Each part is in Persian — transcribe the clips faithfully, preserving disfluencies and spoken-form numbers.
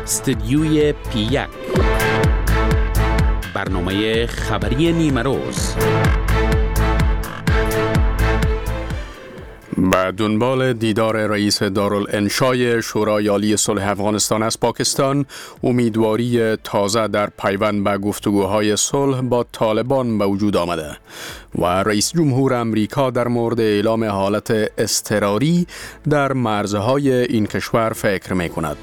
استدیوی پی یک، برنامه خبری نیمه روز. به دنبال دیدار رئیس دارالانشای شورای عالی صلح افغانستان از پاکستان، امیدواری تازه در پیوند به گفتگوهای صلح با طالبان به وجود آمده و رئیس جمهور امریکا در مورد اعلام حالت اضطراری در مرزهای این کشور فکر می کند.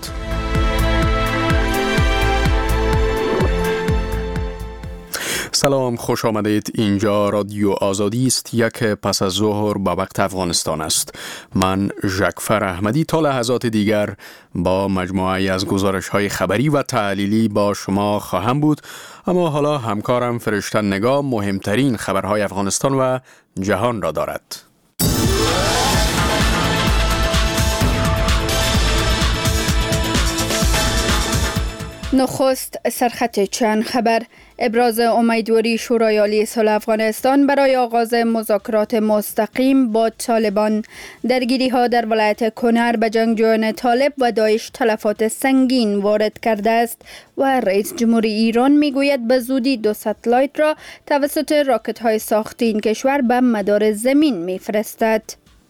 سلام، خوش آمدید. اینجا رادیو آزادی است. یک پس از ظهر با وقت افغانستان است. من ژکفر احمدی تا لحظات دیگر با مجموعه‌ای از گزارش‌های خبری و تحلیلی با شما خواهم بود، اما حالا همکارم فرشته نگاه مهمترین خبرهای افغانستان و جهان را دارد. نخست سرخط چند خبر. ابراز امیدواری شورای عالی صلح افغانستان برای آغاز مذاکرات مستقیم با طالبان. درگیری ها در ولایت کنر به جنگجویان طالب و داعش تلفات سنگین وارد کرده است و رئیس جمهوری ایران میگوید به زودی دو ستلایت را توسط راکت های ساختی این کشور به مدار زمین میفرستد.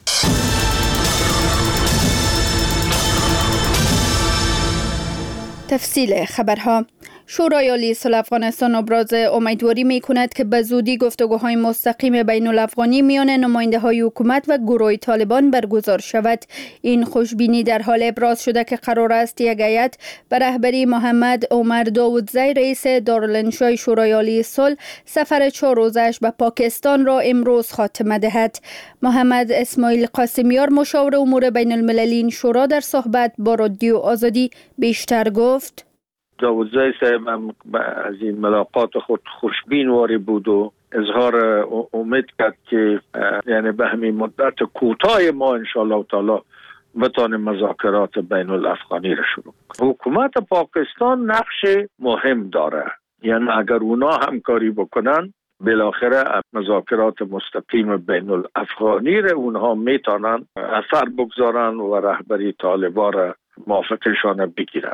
تفصیل خبرها. شورای عالی صلح افغانستان ابراز امیدواری می کند که به زودی گفتگوهای مستقیم بین الافغانی میان نماینده های حکومت و گروه طالبان برگزار شود. این خوشبینی در حال ابراز شده که قرار است یک هیئت به رهبری محمد عمر داودزی رئیس دارالانشای شورای عالی صلح سفر چهار روزش به پاکستان را امروز خاتمه دهد. محمد اسماعیل قاسمیار مشاور امور بین المللی این شورا در صحبت با رادیو آزادی بیشتر گفت: داودزی صاحب از این ملاقات خود خوشبین واری بود و اظهار امید کرد که یعنی به همین مدت کوتاه ما انشاءالله تعالی بتانیم مذاکرات بین الافغانی را شروع کنیم. حکومت پاکستان نقش مهم داره، یعنی اگر اونا همکاری بکنن بالاخره مذاکرات مستقیم بین الافغانی را اونها میتونن اثر بگذارن و رهبری طالبان را موافقشان بگیرن.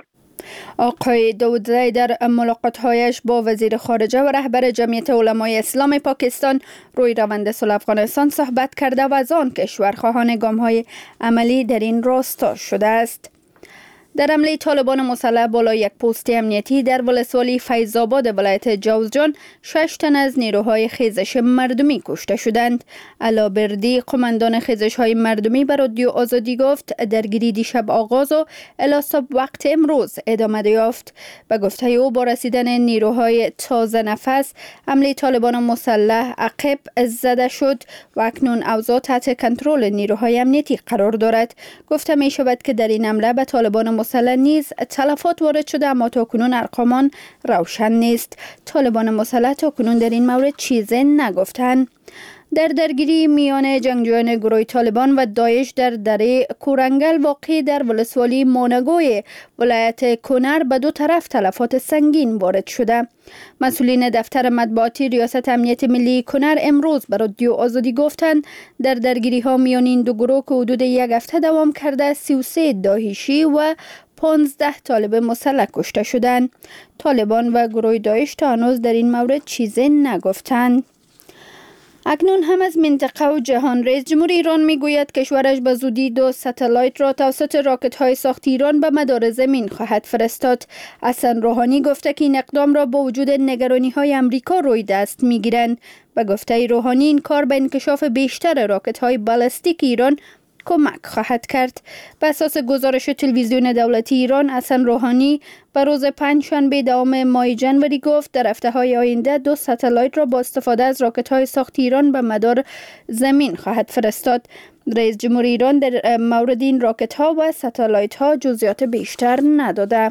آقای داودزی در ملاقات‌هایش با وزیر خارجه و رهبر جمعیت علمای اسلام پاکستان روی روند صلح افغانستان صحبت کرده و از آن کشور خواهان گام‌های عملی در این راستا شده است. در حمله طالبان مسلح بالای یک پست امنیتی در ولسوالی فیض‌آباد ولایت جوزجان، شش تن از نیروهای خیزش مردمی کشته شدند. علابردی، قماندان خیزش‌های مردمی، به رادیو آزادی گفت درگیری دیشب آغاز و الی صبح وقت امروز ادامه یافت. به گفته او با رسیدن نیروهای تازه نفس، حمله طالبان مسلح عقب زده شد و اکنون اوضاع تحت کنترل نیروهای امنیتی قرار دارد. گفته می شود که در این حمله به طالبان مسلح نیز تلفات وارد شده، اما تاکنون ارقامان روشن نیست. طالبان مسلح تاکنون در این مورد چیزی نگفتند. در درگیری میان جنگجویان گروه طالبان و داعش در دره کورنگل واقع در ولسوالی مانگوی ولایت کنر به دو طرف تلفات سنگین وارد شده. مسئولین دفتر مطبوعاتی ریاست امنیت ملی کنر امروز به رادیو آزادی گفتند در درگیری ها میان این دو گروه که حدود یک هفته دوام کرده، سی و سه داعشی و پانزده طالب مسلح کشته شدند. طالبان و گروه داعش تا هنوز در این مورد چیزی نگفتند. اکنون هم از منطقه و جهان. رئیس جمهور ایران میگوید کشورش به زودی دو ستلایت را توسط راکت های ساخت ایران به مدار زمین خواهد فرستاد. حسن روحانی گفته که این اقدام را با وجود نگرانی های امریکا روی دست میگیرند. به گفته روحانی این کار به انکشاف بیشتر راکت های بالستیک ایران کمک خواهد کرد. به اساس گزارش تلویزیون دولتی ایران، حسن روحانی به روز پنجشنبه دوام ماه جنوری گفت در هفته‌های آینده دو ستلایت را با استفاده از راکت‌های ساخت ایران به مدار زمین خواهد فرستاد. رئیس جمهور ایران در مورد این راکت‌ها و ستلایت‌ها جزئیات بیشتر نداده.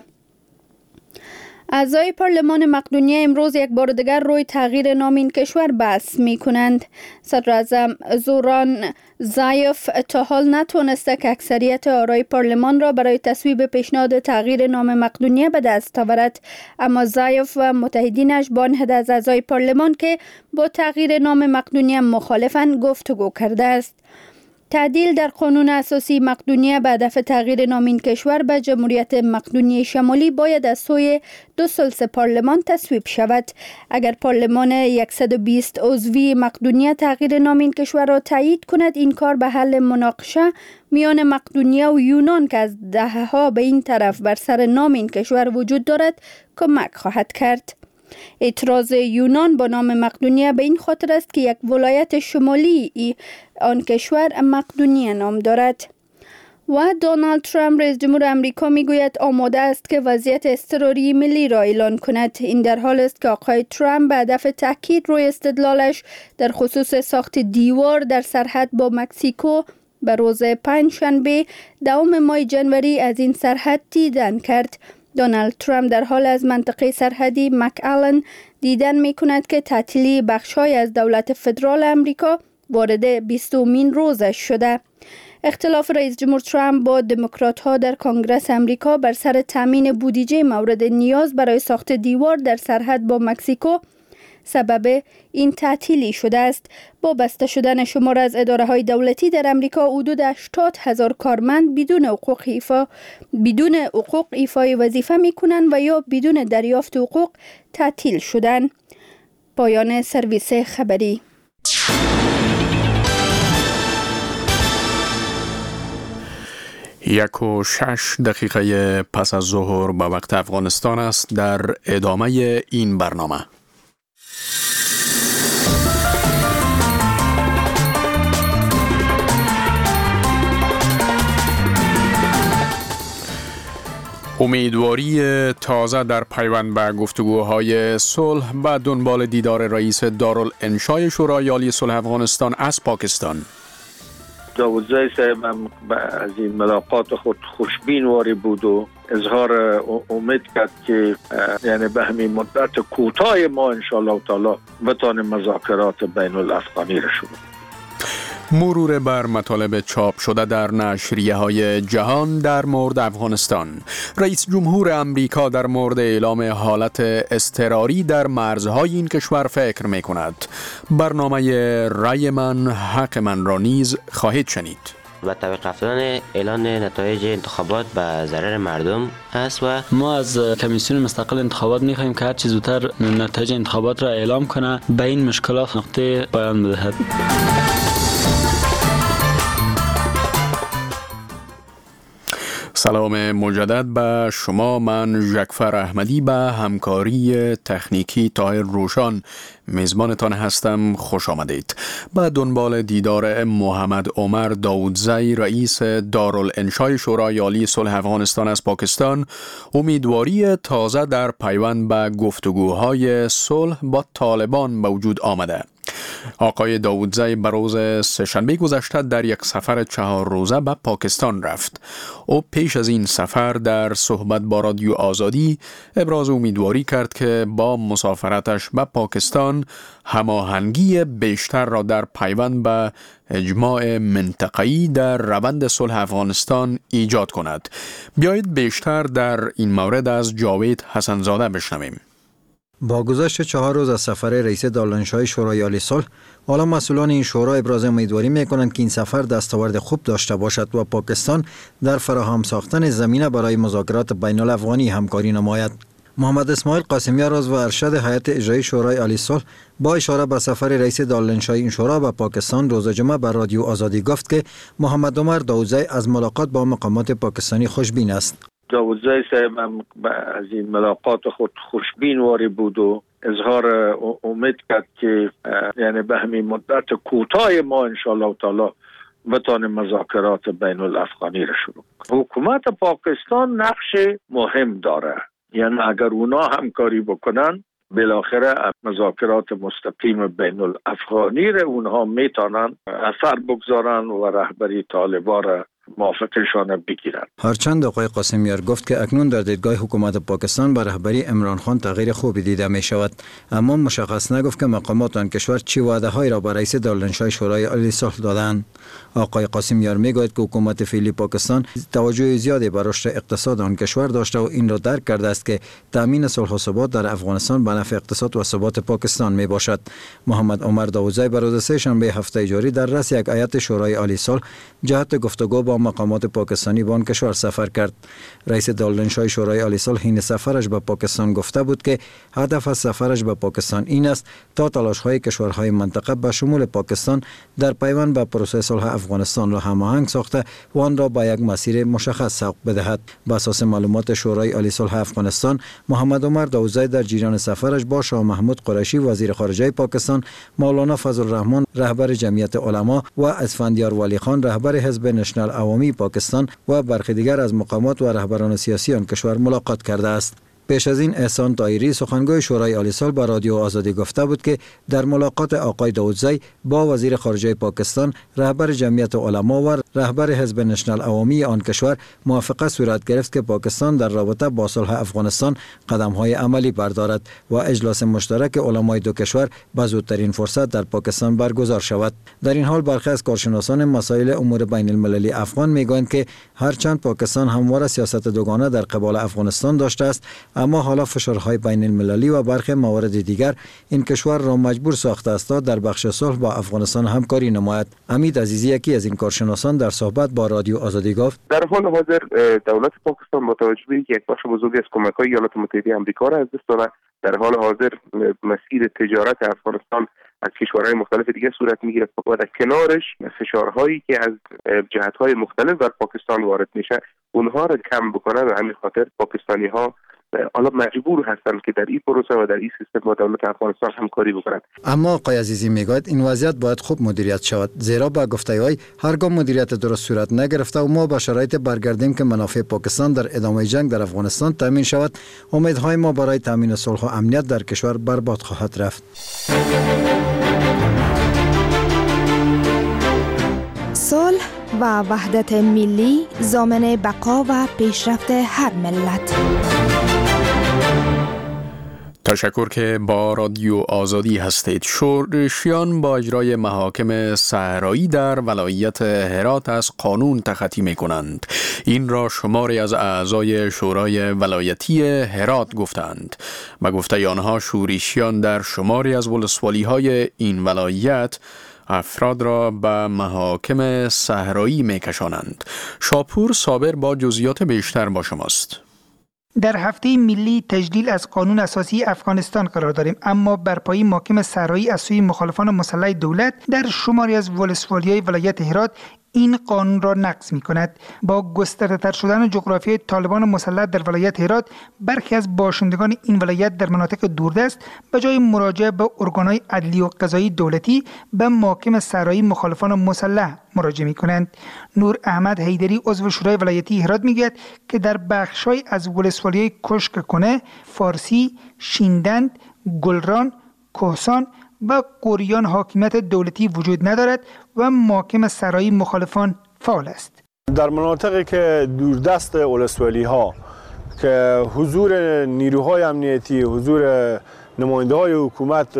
اعضای پارلمان مقدونیه امروز یک بار دیگر روی تغییر نام این کشور بحث می کنند. صدر اعظم زوران زایف تا حال نتونسته که اکثریت آرای پارلمان را برای تصویب پیشنهاد تغییر نام مقدونیه به دست آورد، اما زایف و متحدینش با آن عدد از اعضای پارلمان که با تغییر نام مقدونیه مخالفند گفتگو کرده است. تعدیل در قانون اساسی مقدونیه به هدف تغییر نام این کشور به جمهوریت مقدونیه شمالی باید از سوی دو ثلث پارلمان تصویب شود. اگر پارلمان صد و بیست عضوی مقدونیه تغییر نام این کشور را تایید کند، این کار به حل مناقشه میان مقدونیه و یونان که از دهه‌ها به این طرف بر سر نام این کشور وجود دارد کمک خواهد کرد. اعتراض یونان با نام مقدونیه به این خاطر است که یک ولایت شمالی آن کشور مقدونیه نام دارد. و دونالد ترامپ رئیس جمهور امریکا میگوید آماده است که وضعیت اضطراری ملی را اعلان کند. این در حال است که آقای ترامپ به هدف تاکید روی استدلالش در خصوص ساخت دیوار در سرحد با مکزیکو به روز پنجشنبه دوم ماه جنوری از این سرحد دیدن کرد. دونالد ترامپ در حال از منطقه سرحدی مک‌آلن دیدن می کند که تعطیلی بخش‌های از دولت فدرال امریکا وارد بیستمین روزش شده. اختلاف رئیس جمهور ترامپ با دموکرات‌ها در کنگره امریکا بر سر تامین بودجه مورد نیاز برای ساخت دیوار در سرحد با مکزیکو سبب این تعطیلی شده است. با بسته شدن شمار از اداره‌های دولتی در امریکا، حدود هشتاد هزار کارمند بدون حقوق ایفا بدون حقوق ایفای وظیفه می‌کنند و یا بدون دریافت حقوق تعطیل شدند. پایان سرویس خبری. یک و شش دقیقه پس از ظهر به وقت افغانستان است. در ادامه این برنامه امیدواری تازه در پیوند به گفتگوهای صلح به دنبال دیدار رئیس دارالانشای شورای عالی صلح افغانستان از پاکستان. داودزای صاحب هم از این ملاقات خود خوشبین واری بود و اظهار امید کرد که یعنی به همین مدت کوتاه ما انشاءالله تعالی بتانه مذاکرات بین الافغانی را شروع. مرور بر مطالب چاپ شده در نشریه های جهان در مورد افغانستان. رئیس جمهور امریکا در مورد اعلام حالت اضطراری در مرزهای این کشور فکر می کند. برنامه رای من حق من را نیز خواهید شنید. و توقف افتادن اعلان نتایج انتخابات به ضرر مردم است و ما از کمیسیون مستقل انتخابات می‌خواهیم که هر چه زودتر نتایج انتخابات را اعلام کنه، به این مشکلات نقطه پایان بدهد. سلام مجدد به شما. من ژکفر احمدی به همکاری تکنیکی طاهر روشان میزبانتان هستم. خوش آمدید. به دنبال دیدار محمد عمر داودزی رئیس دارالانشای شورای عالی صلح افغانستان از پاکستان، امیدواری تازه در پیوند به گفتگوهای صلح با طالبان به وجود آمده. آقای داودزی بر روز سه‌شنبه گذشته در یک سفر چهار روزه به پاکستان رفت. او پیش از این سفر در صحبت با رادیو آزادی ابراز امیدواری کرد که با مسافرتش به پاکستان هماهنگی بیشتر را در پیوند به اجماع منطقه‌ای در روند صلح افغانستان ایجاد کند. بیایید بیشتر در این مورد از جاوید حسنزاده بشنویم. با گذشت چهار روز از سفر رئیس دارالانشای شورای عالی صلح، حالا مسئولان این شورا ابراز امیدواری می‌کنند که این سفر دستاورد خوب داشته باشد و پاکستان در فراهم ساختن زمینه برای مذاکرات بین الافغانی همکاری نماید. محمد اسماعیل قاسمی‌راز و ارشد هیئت اجرایی شورای عالی صلح با اشاره به سفر رئیس دارالانشای این شورا به پاکستان روز جمعه بر رادیو آزادی گفت که محمد عمر داودزی از ملاقات با مقامات پاکستانی خوشبین است. داودزای صاحب هم از این ملاقات خود خوشبین واری بود و اظهار امید کرد که یعنی به همین مدت کوتاه ما انشاءالله تعالی بتانه مذاکرات بین الافغانی را شروع. حکومت پاکستان نقش مهم داره، یعنی اگر اونا همکاری بکنن بالاخره مذاکرات مستقیم بین الافغانی را اونها میتونن اثر بگذارن و رهبری طالبان را موافقشان بگیرند. هرچند آقای قاسمیار گفت که اکنون در دیدگاه حکومت پاکستان به رهبری عمران خان تغییر خوبی دیده می شود، اما مشخص نگفت که مقامات آن کشور چه وعده هایی را به رئیس دارالانشای شورای عالی صلح دادند. آقای قاسمیار می گوید که حکومت فعلی پاکستان توجه زیادی به رشد اقتصاد آن کشور داشته و این را درک کرده است که تامین صلح و ثبات در افغانستان به نفع اقتصاد و ثبات پاکستان می باشد. محمد عمر داوودزی بر روز سه شنبه هفته جاری در رأس یک هیئت شورای عالی صلح جهت گفتگو با مقامات پاکستانی به آن کشور سفر کرد. رئیس دارالانشای شورای عالی صلح حین سفرش به پاکستان گفته بود که هدف از سفرش به پاکستان این است تا تلاش‌های کشورهای منطقه به شمول پاکستان در پیوند به پروسه صلح افغانستان را هماهنگ ساخته و آن را به یک مسیر مشخص سوق بدهد. بر اساس معلومات شورای عالی صلح افغانستان، محمد عمر داوودزی در جریان سفرش با شاه محمود قریشی وزیر خارجه پاکستان، مولانا فضل الرحمن رهبر جمعیت علما و اسفندیار ولی خان رهبر حزب نشنال عوامی پاکستان و برخی دیگر از مقامات و رهبران سیاسی آن کشور ملاقات کرده است. پیش از این احسان طاهری سخنگوی شورای عالی صلح به رادیو آزادی گفته بود که در ملاقات آقای داوودزی با وزیر خارجه پاکستان، رهبر جمعیت علما و رهبر حزب نشنال عوامی آن کشور موافقت صورت گرفت که پاکستان در رابطه با صلح افغانستان قدم‌های عملی بردارد و اجلاس مشترک علمای دو کشور به زودترین فرصت در پاکستان برگزار شود. در این حال برخی از کارشناسان مسائل امور بین المللی افغان میگویند که هرچند پاکستان همواره سیاست دوگانه در قبال افغانستان داشته است، اما حالا فشارهای بین المللی و برخی موارد دیگر این کشور را مجبور ساخته است تا در بخش صلح با افغانستان همکاری نماید. امید عزیزی یکی از این کارشناسان در صحبت با رادیو آزادی گفت در حال حاضر دولت پاکستان با توجه به اینکه یک بخش بزرگی از کمک‌های ایالات متحده آمریکا را از دست داده، در حال حاضر مسیر تجارت افغانستان از کشورهای مختلف دیگه صورت میگیره و در کنارش فشارهایی که از جهت‌های مختلف بر پاکستان وارد میشه اونها را کم بکنه و همین خاطر پاکستانی‌ها حالا مجبور هستند که در این پروسه و در این سیستم با دولت افغانستان همکاری بکنند. اما آقای عزیزی میگوید این وضعیت باید خوب مدیریت شود، زیرا با گفته‌های هرگاه مدیریت درست صورت نگرفته و ما با شرایط برگردیم که منافع پاکستان در ادامه جنگ در افغانستان تامین شود، امیدهای ما برای تامین صلح و امنیت در کشور برباد خواهد رفت. صلح و وحدت ملی ضامن بقا و پیشرفت هر ملت. تشکر که با رادیو آزادی هستید. شورشیان با اجرای محاکم صحرایی در ولایت هرات از قانون تخطی می کنند. این را شماری از اعضای شورای ولایتی هرات گفتند. به گفته آنها شورشیان در شماری از ولسوالی های این ولایت افراد را به محاکم صحرایی می کشانند. شاپور صابر با جزئیات بیشتر با شماست. در هفته ملی تجلیل از قانون اساسی افغانستان قرار داریم، اما برپایی محاکم صحرایی از سوی مخالفان مسلح دولت در شماری از ولسوالی‌های ولایت هرات این قانون را نقض می کند. با گسترده‌تر شدن جغرافیای طالبان مسلح در ولایت هرات، برخی از باشندگان این ولایت در مناطق دوردست به جای مراجعه به ارگان‌های عدلی و قضایی دولتی به محاکم صحرایی مخالفان مسلح مراجعه می کنند. نور احمد حیدری عضو شورای ولایتی هرات میگوید که در بخش‌های از ولسوالی‌های کشک کنه، فارسی، شیندند، گلران، کوهسان و قریان حاکمیت دولتی وجود ندارد و محاکم صحرایی مخالفان فعال است. در مناطقی که دوردست ولسوالی ها که حضور نیروهای امنیتی، حضور نماینده های حکومت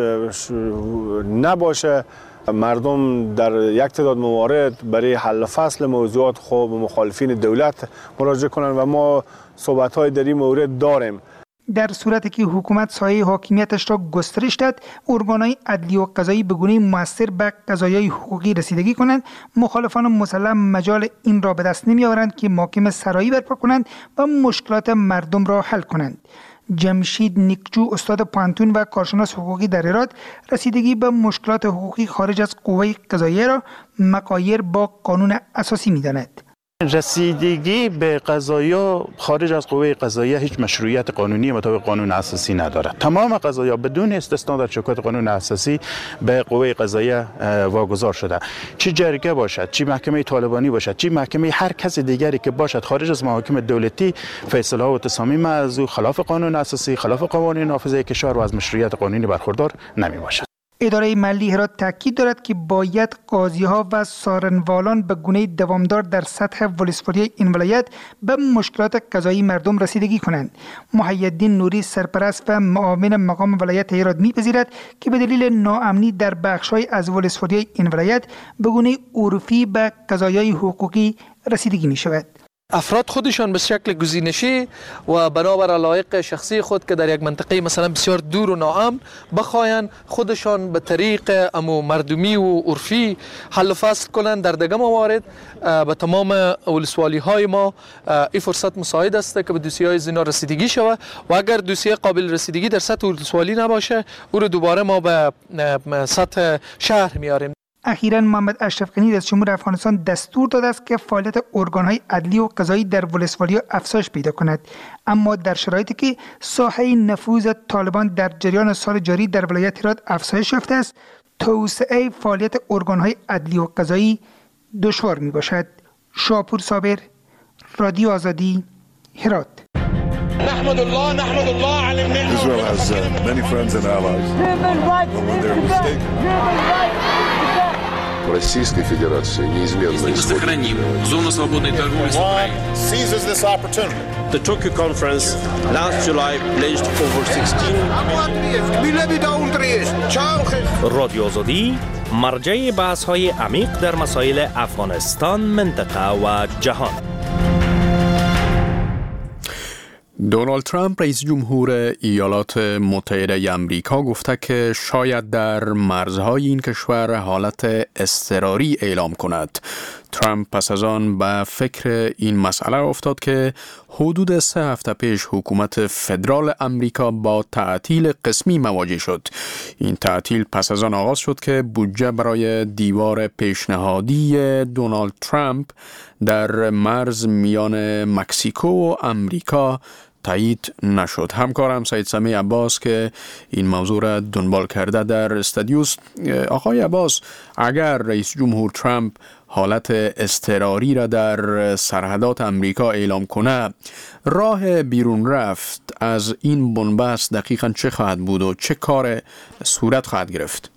نباشه، مردم در یک تعداد موارد برای حل فصل موضوعات خوب مخالفین دولت مراجعه کنند و ما صحبت های در این مورد داریم. در صورتی که حکومت سایه حاکمیتش را گسترش داد، ارگان‌های عدلی و قضایی به گونه‌ای مؤثر به قضایای حقوقی رسیدگی کنند، مخالفان مسلح مجال این را به دست نمی‌آورند که محاکم صحرایی برپا کنند و مشکلات مردم را حل کنند. جمشید نیکجو استاد پانتون و کارشناس حقوقی در هرات رسیدگی به مشکلات حقوقی خارج از قوه قضاییه را مغایر با قانون اساسی می‌داند. رسیدگی به قضایا خارج از قوه قضاییه هیچ مشروعیت قانونی مطابق قانون اساسی ندارد. تمام قضایا بدون استثنا در چوکات قانون اساسی به قوه قضاییه واگذار شده. چه جرگه باشد، چه محکمه طالبانی باشد، چه محکمه هر کس دیگری که باشد خارج از محاکم دولتی، فیصله و تصامیم از او خلاف قانون اساسی، خلاف قوانین نافذه کشور و از مشروعیت قانونی برخوردار نمی باشد. اداره ملی هرات تاکید دارد که باید قاضی‌ها و سارنوالان به گونه دوامدار در سطح ولسوالی این ولایت به مشکلات قضایی مردم رسیدگی کنند. محی‌الدین نوری سرپرست و معاون مقام ولایت هرات می‌پذیرد که به دلیل ناامنی در بخش‌های از ولسوالی این ولایت به گونه عرفی به قضایای حقوقی رسیدگی می‌شود. افراد خودشان به شکل گزینشی و بنابر علایق شخصی خود که در یک منطقه مثلا بسیار دور و ناامن بخواین خودشان به طریق امو مردمی و عرفی حل و فصل کنند. در دیگر موارد به تمام ولسوالی های ما این فرصت مساعد است که به دوسیه های زنا رسیدگی شود و اگر دوسیه قابل رسیدگی در سطح ولسوالی نباشه او رو دوباره ما به سطح شهر میاریم. اخیراً محمد اشرف غنی رئیس جمهور افغانستان دستور داده است که فعالیت ارگان‌های عدلی و قضایی در ولسوالی‌ها افزایش پیدا کند، اما در شرایطی که ساحه نفوذ طالبان در جریان سال جاری در ولایت هرات افزایش یافته است، توسعه فعالیت ارگان‌های عدلی و قضایی دشوار میباشد. شاپور صابر، رادیو آزادی، هرات. نحمد الله نحمد الله على النعمة. Israel has uh, many friends and allies. When they're mistaken. Российской Федерации неизменно мы сохраним зону свободной торговли с Украиной. Seizes this opportunity. The Tokyo conference last July pledged over sixteen. رادیو آزادی مرجع بحث‌های عمیق در مسائل افغانستان، منطقه و جهان. دونالد ترامپ رئیس جمهور ایالات متحده آمریکا گفته که شاید در مرزهای این کشور حالت اضطراری اعلام کند. ترامپ پس از آن به فکر این مسئله افتاد که حدود سه هفته پیش حکومت فدرال آمریکا با تعطیل قسمی مواجه شد. این تعطیل پس از آن آغاز شد که بودجه برای دیوار پیشنهادی دونالد ترامپ در مرز میان مکزیکو و آمریکا تایید نشد. همکارم سید سمی عباس که این موضوع را دنبال کرده در استودیوست. آقای عباس، اگر رئیس جمهور ترامپ حالت اضطراری را در سرحدات آمریکا اعلام کنه، راه بیرون رفت از این بنبست دقیقاً چه خواهد بود و چه کار صورت خواهد گرفت؟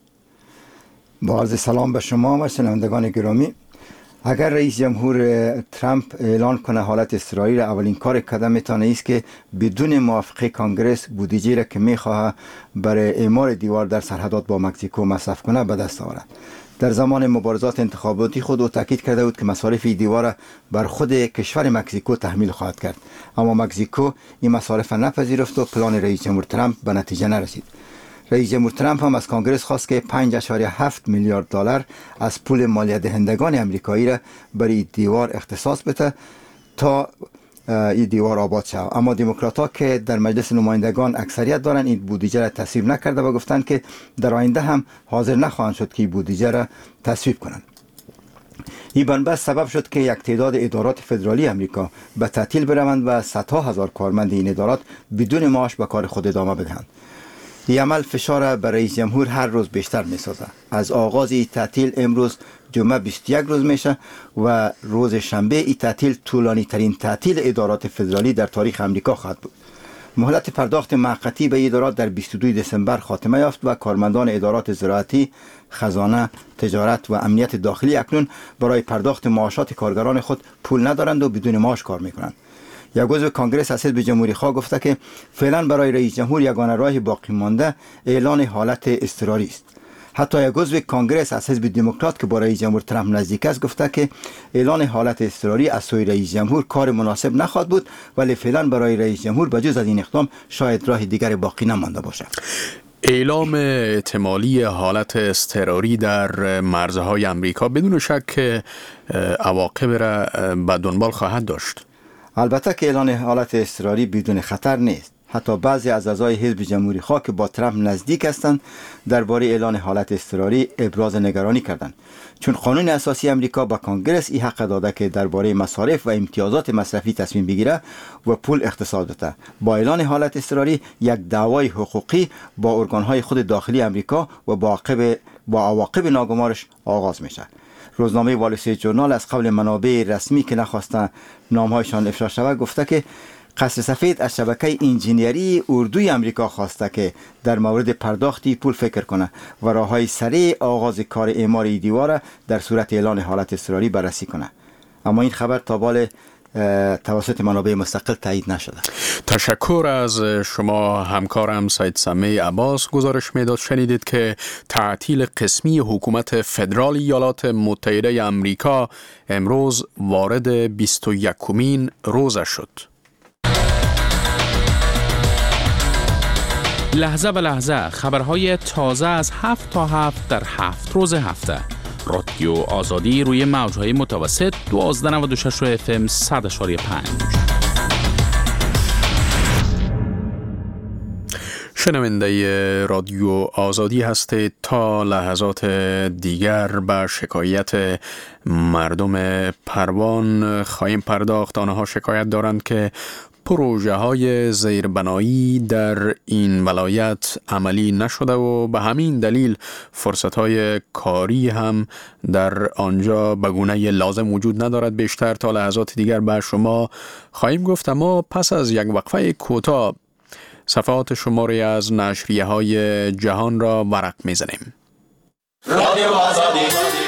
با عرض سلام به شما و شنوندگان گرامی. اگر رئیس جمهور ترامپ اعلان کنه حالت اضطراری را، اولین کار قدم میتونه است که بدون موافقه کانگرس بودجه را که میخواه برای اعمار دیوار در سرحدات با مکزیکو مصرف کنه به دست آورد. در زمان مبارزات انتخاباتی خود او تاکید کرده بود که مصارف دیوار بر خود کشور مکزیکو تحمیل خواهد کرد، اما مکزیکو این مصارف نپذیرفت و پلان رئیس جمهور ترامپ به نتیجه نرسید. رئیس جمهور ترامپ هم از کانگرس خواست که پنج ممیز هفت میلیارد دلار از پول مالیات دهندگان آمریکایی را برای دیوار اختصاص بده تا این دیوار آباد شود، اما دموکرات‌ها که در مجلس نمایندگان اکثریت دارند این بودجه را تصویب نکرده و گفتند که در آینده هم حاضر نخواهند شد که این بودجه را تصویب کنند. این بنبست سبب شد که یک تعداد ادارات فدرالی آمریکا به تعطیل بروند و صدها هزار کارمند این ادارات بدون معاش به کار خود ادامه بدهند. این عمل فشار بر رئیس جمهور هر روز بیشتر می سازه. از آغاز این تعطیل امروز جمعه بیست و یک روز میشه و روز شنبه این تعطیل طولانی ترین تعطیل ادارات فدرالی در تاریخ آمریکا خواهد بود. مهلت پرداخت موقتی به ادارات در بیست و دو دسامبر خاتمه یافت و کارمندان ادارات زراعتی، خزانه، تجارت و امنیت داخلی اکنون برای پرداخت معاشات کارگران خود پول ندارند و بدون معاش کار میکنند. یک عضو کانگرس از حزب جمهوری خواه گفته که فعلا برای رئیس جمهور یگانه راه باقی مانده اعلان حالت اضطراری است. حتی یک عضو کانگرس از حزب دموکرات که با رئیس جمهور ترامپ نزدیک است گفته که اعلان حالت اضطراری از سوی رئیس جمهور کار مناسب نخواهد بود، ولی فعلا برای رئیس جمهور بجز از این اقدام شاید راه دیگری باقی نمانده باشد. اعلام احتمالی حالت اضطراری در مرزهای آمریکا بدون شک عواقب را به دنبال خواهد داشت. البته که اعلان حالت اضطراری بدون خطر نیست. حتی بعضی از اعضای حزب جمهوری خواه که با ترامپ نزدیک هستند درباره اعلان حالت اضطراری ابراز نگرانی کردند، چون قانون اساسی آمریکا به کانگرس این حق داده که درباره مصارف و امتیازات مصرفی تصمیم بگیره و پول اختصاص بده. با اعلان حالت اضطراری یک دعوای حقوقی با ارگانهای خود داخلی آمریکا و با عواقب با عواقب ناگوارش آغاز میشه. روزنامه وال استریت ژورنال از قول منابع رسمی که نخواستن نامهایشان افشا شود گفته که قصر سفید از شبکه انجینیری اردوی امریکا خواسته که در مورد پرداختی پول فکر کنه و راههای سریع آغاز کار اعمار این دیوار در صورت اعلان حالت اضطراری بررسی کنه. اما این خبر تا بال توسط منابع مستقل تایید نشده. تشکر از شما همکارم سید سمی عباس. گزارش میداد شنیدید که تعطیل قسمی حکومت فدرال ایالات متحده امریکا امروز وارد بیست و یکمین روزش شد. لحظه به لحظه خبرهای تازه از هفت تا هفت در هفت روز هفته. رادیو آزادی روی موجهای متوسط دوازده نود و شش اف ام صد اشاری پنج. شنونده رادیو آزادی هستید. تا لحظات دیگر به شکایت مردم پروان خواهیم پرداخت. آنها شکایت دارند که پروژه های زیربنایی در این ولایت عملی نشده و به همین دلیل فرصت های کاری هم در آنجا به گونه لازم وجود ندارد. بیشتر تا لحظات دیگر به شما خواهیم گفت، اما پس از یک وقفه کوتاه صفحات شماری از نشریه های جهان را ورق میزنیم. رادیو آزادی.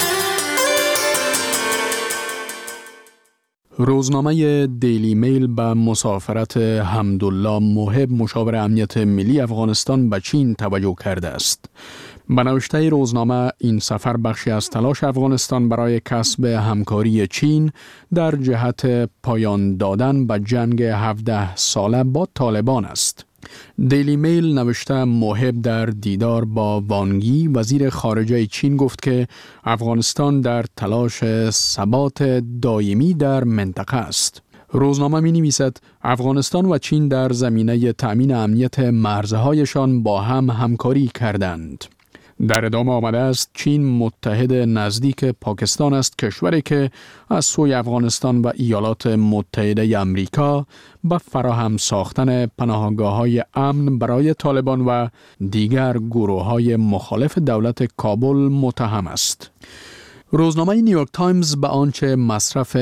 روزنامه دیلی میل به مسافرت حمدالله محب مشاور امنیت ملی افغانستان به چین توجه کرده است. به نوشته روزنامه این سفر بخشی از تلاش افغانستان برای کسب همکاری چین در جهت پایان دادن به جنگ هفده ساله با طالبان است. دیلی میل نوشته محب در دیدار با وانگی وزیر خارجه چین گفت که افغانستان در تلاش ثبات دائمی در منطقه است. روزنامه می نویسد افغانستان و چین در زمینه تأمین امنیت مرزهایشان با هم همکاری کردند. در ادامه آمده است چین متحد نزدیک پاکستان است، کشوری که از سوی افغانستان و ایالات متحده امریکا به فراهم ساختن پناهگاه‌های امن برای طالبان و دیگر گروه‌های مخالف دولت کابل متهم است. روزنامه نیویورک تایمز به آنچه مصرف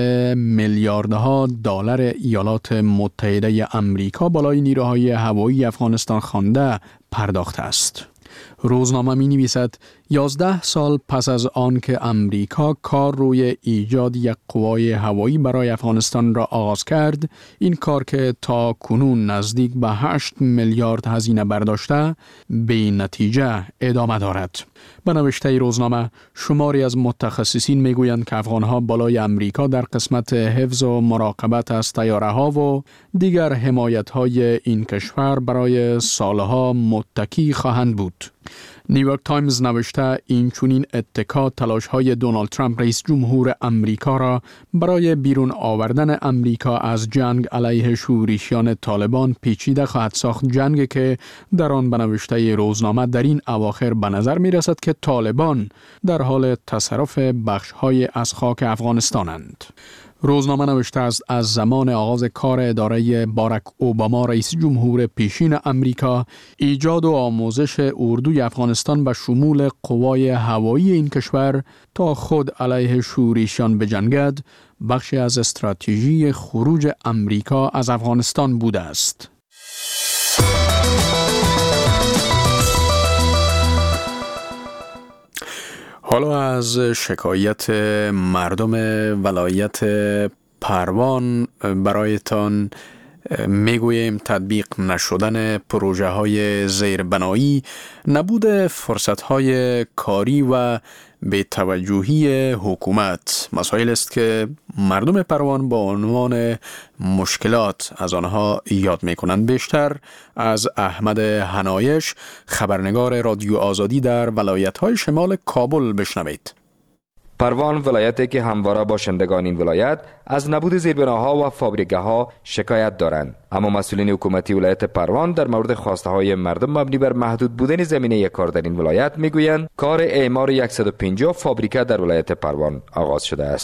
میلیاردها دلار ایالات متحده امریکا بالای نیروهای هوایی افغانستان خوانده پرداخته است. روزنامه می نویسد یازده سال پس از آن که امریکا کار روی ایجاد یک قوای هوایی برای افغانستان را آغاز کرد، این کار که تا کنون نزدیک به هشت میلیارد هزینه برداشته به نتیجه ادامه دارد. به نوشته روزنامه شماری از متخصصین می گویند که افغانها بالای امریکا در قسمت حفظ و مراقبت از طیاره ها و دیگر حمایت های این کشور برای سالها متکی خواهند بود. نیویورک تایمز نوشته این چونین اتکا تلاش های دونالد ترامپ رئیس جمهور امریکا را برای بیرون آوردن امریکا از جنگ علیه شورشیان طالبان پیچیده خواهد ساخت، جنگی که در آن به نوشته روزنامه در این اواخر به نظر می رسد که طالبان در حال تصرف بخش های از خاک افغانستانند. روزنامه نوشته است از زمان آغاز کار اداره باراک اوباما رئیس جمهور پیشین امریکا، ایجاد و آموزش اردوی افغانستان به شمول قوای هوایی این کشور تا خود علیه شورشیان بجنگد بخشی از استراتژی خروج امریکا از افغانستان بوده است. حالا از شکایت مردم ولایت پروان برایتان میگوییم. تطبیق نشدن پروژه های زیربنایی، نبود فرصت های کاری و به توجهی حکومت مسائل است که مردم پروان با عنوان مشکلات از آنها یاد می کنند. بیشتر از احمد حنایش، خبرنگار رادیو آزادی در ولایت های شمال کابل بشنوید. پروان ولایتی که همواره باشندگان این ولایت از نبود زیربناها و فابریکه ها شکایت دارند، اما مسئولین حکومتی ولایت پروان در مورد خواسته های مردم مبنی بر محدود بودن زمینه کار در این ولایت میگویند کار اعمار صد و پنجاه فابریکه در ولایت پروان آغاز شده است.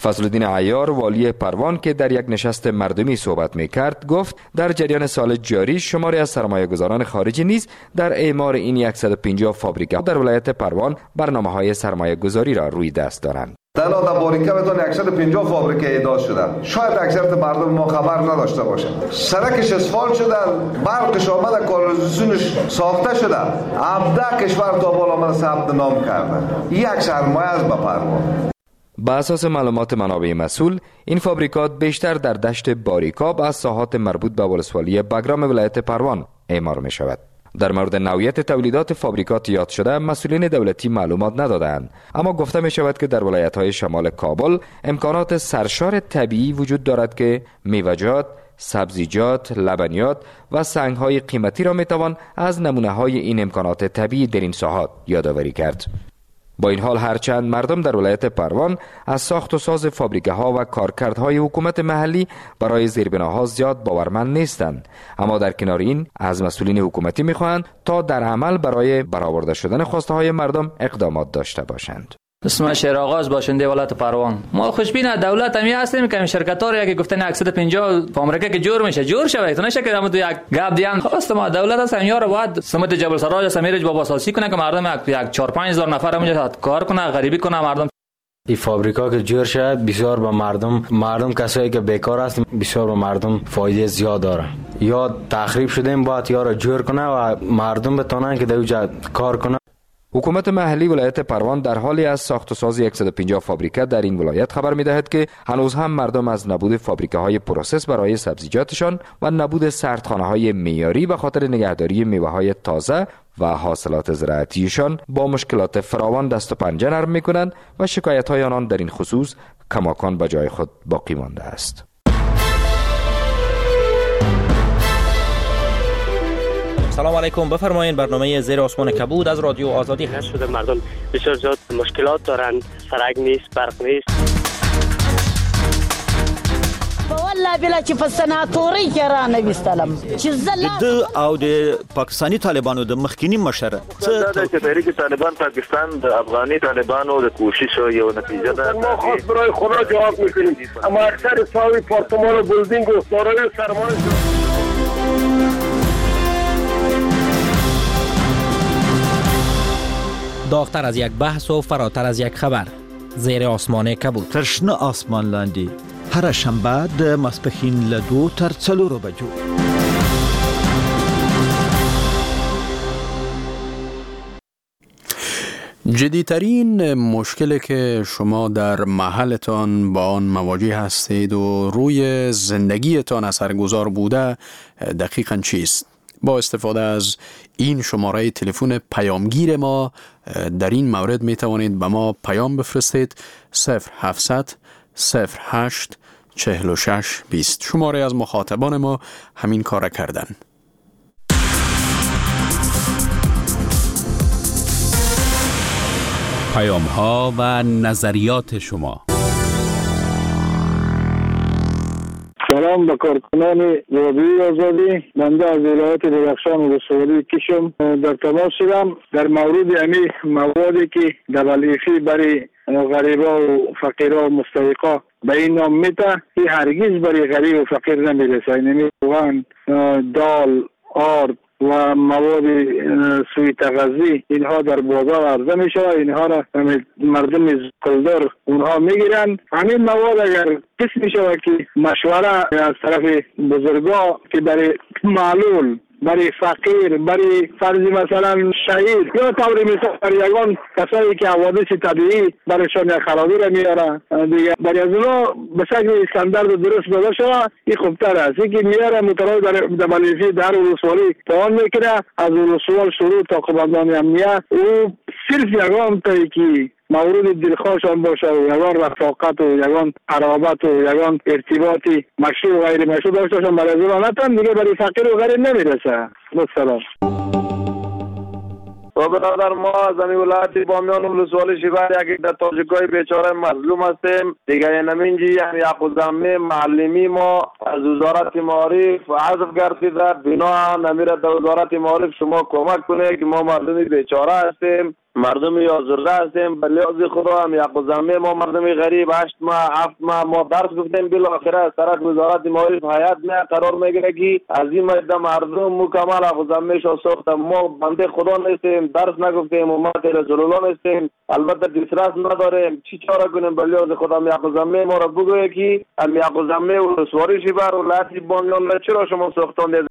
فضلالدین عیار والی پروان که در یک نشست مردمی صحبت می‌کرد گفت در جریان سال جاری شماری از سرمایه‌گذاران خارجی نیز در اعمار این صد و پنجاه فابریکه در ولایت پروان برنامه‌های سرمایه‌گذاری را روی دست دارند. تنها در باریکه بتون صد و پنجاه فابریکه ایجاد شدن. شاید اکثریت مردم ما خبر نداشته باشند. سرکش اسفالت شدن، برقش آمده، کانالیزاسیونش ساخته شده. هفده کشور تا بالا آمده ثبت نام کردن. یک سرمایه از به پروان. با اساس معلومات منابع مسئول، این فابریکات بیشتر در دشت باریکاب از ساحات مربوط به ولسوالی بگرام ولایت پروان اعمار می شود. در مورد نوعیت تولیدات فابریکات یاد شده مسئولین دولتی معلومات ندادند، اما گفته می شود که در ولایت‌های شمال کابل امکانات سرشار طبیعی وجود دارد که میوه‌جات، سبزیجات، لبنیات و سنگ‌های قیمتی را می توان از نمونه‌های این امکانات طبیعی در این ساحات یادآوری کرد. با این حال هرچند مردم در ولایت پروان از ساخت و ساز فابریکه ها و کارکردهای حکومت محلی برای زیربناها زیاد باورمند نیستند، اما در کنار این از مسئولین حکومتی می‌خواهند تا در عمل برای برآورده شدن خواسته های مردم اقدامات داشته باشند. اسم شیر آغاز باشنده ولایت پروان. ما خوشبین دولت همی هستیم که شرکت ها رو که گفتن صد و پنجاه فابریکه که جور میشه جور شوه، تو نشه که همون یک گپ دیان خواست ما دولت هست همیار رو باید سمت جبل سراج سمیرج بابا سازی کنه که مردم یک چهار پنج هزار نفر اونجا کار کنه، غریبی کنه مردم. این فابریکا که جور شد بسیار به مردم مردم کسایی که بیکار هستن بسیار به مردم فایده زیاد داره. یا تخریب شدیم باید یا رو جور کنه و مردم بتونن که در اونجا کار کنه. حکومت محلی ولایت پروان در حالی از ساخت و ساز صد و پنجاه فابریکه در این ولایت خبر می‌دهد که هنوز هم مردم از نبود فابریکه‌های پروسس برای سبزیجاتشان و نبود سردخانه‌های معیاری به خاطر نگهداری میوه‌های تازه و حاصلات زراعتیشان با مشکلات فراوان دست و پنجه نرم می‌کنند و شکایت‌های آنان در این خصوص کماکان به جای خود باقی مانده است. سلام علیکم، بفرمایید. برنامه زیر آسمان کبود از رادیو آزادی هست. شده مردم بسیار زیاد مشکلات دارن، سرک نیست، برق نیست. والله بلا چې په سناتوري کې را نه وستلم چې زله د او د پاکستانی طالبانو د مخکینی مشر څه د تحریک طالبان پاکستان د افغاني طالبانو د کوشش یو نتیجه ده. ما خاص برای خدا جواب میکنیم، اما اکثر ساوی پارتمان و بلدینگ و سارای سرمایه داغتر از یک بحث و فراتر از یک خبر. زیر آسمان کبود. ترشنه آسمان لاندی. هر شنبه د ماسپښین له دو تر څلورو بجو. جدیترین مشکلی که شما در محلتان با آن مواجه هستید و روی زندگیتان اثرگذار بوده دقیقاً چیست؟ با استفاده از این شماره تلفن پیامگیر ما در این مورد می توانید به ما پیام بفرستید. صفر هفتصد صفر هشت چهل و شش بیست. شماره از مخاطبان ما همین کار کردن. پیام ها و نظریات شما. سلام به کارکنان رادیوی آزادی. بنده از ولایت درخشان و ولسوالی کشم در تماس شدم در مورد امی موادی که دبلیفی برای غریبا و فقیرا و مستحقا به این نام میته، این هرگز برای غریب و فقیر نمیرسه. اینمی واقعا دال، آرد و مواد سوی تغذی اینها در بازار عرضه می شود. اینها را مردم قلدر اونها میگیرن. همین مواد اگر قسم می شود که مشوره از طرف بزرگا که برای معلول، برای فقیر، برای فرضی مثلا شهید یا طوری مثال برای یگان کسایی که حوادث طبیعی برایشان یک خرابی را میاره دیگه برای از اونا به شکل استاندارد درست داده شود، این خوبتر است. یکی میاره متراوی در دبلیفی در ولسوالی تعاون میکنه، از ولسوال شروع تا قماندان امنیت او صرف یگان تایی که مورد دلخواهشان باشه و یگان رفاقت و یگان قرابت و یگان ارتباطی مشروع و غیر مشروع داشتشان برای از اونا نتن دیگه برای فقیر و غیر نمیرسه. بسلام. و برادر ما از همین ولایت بامیان و ولسوالی شیبر یکی در تاجیکای بیچاره مظلوم هستیم دیگه. نمینجی یعنی اقوزمه معلمی ما از وزارت معارف حذف گردیده، بنا نمیره در وزارت معارف شما کمک کنه که ما مردمی بیچاره هستیم. مردم آزرده هستیم. به لحاظ خدا هم یقوزمه ما مردم غریب هشت ماه هفت ماه ما درس گفتیم، بالاخره سرک وزارت معارف حیات نه قرار میگیره که از این مدت مردم مکمل یقوزمه شو ساخت. ما بنده خدا نیستیم، درس نگفتیم، امت رسول الله نیستیم، البته دسترس نداریم. چی چاره کنیم؟ به لحاظ خدا هم یقوزمه ما را بگویه که هم یقوزمه و سواری شبر و لحظی بامیان چرا شما ساختان؟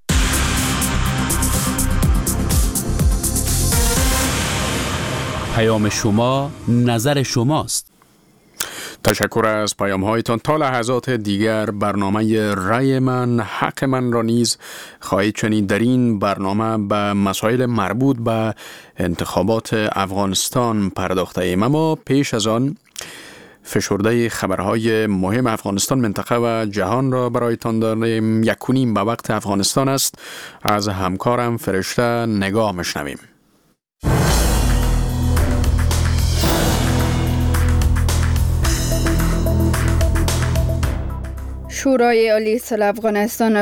پیام شما، نظر شماست. تشکر از پیام هایتان. تا لحظات دیگر برنامه رای من حق من را نیز خواهید شنید. در این برنامه به مسائل مربوط به انتخابات افغانستان پرداخته ایم، اما پیش از آن فشرده خبرهای مهم افغانستان، منطقه و جهان را برایتان داریم. یک و نیم به وقت افغانستان است. از همکارم فرشته نگاه میشنویم. شورای عالی صلح افغانستان